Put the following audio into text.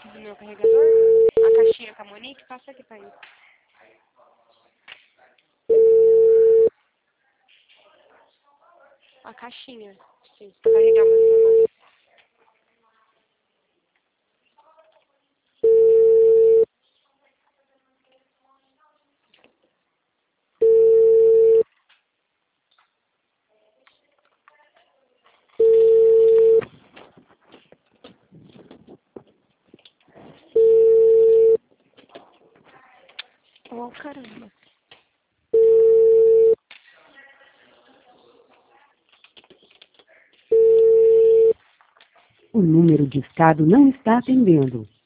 do meu carregador? A caixinha com a Monique? Passa aqui pra ele. A caixinha, sim, pra carregar meu celular. Oh, caramba. O número discado não está atendendo.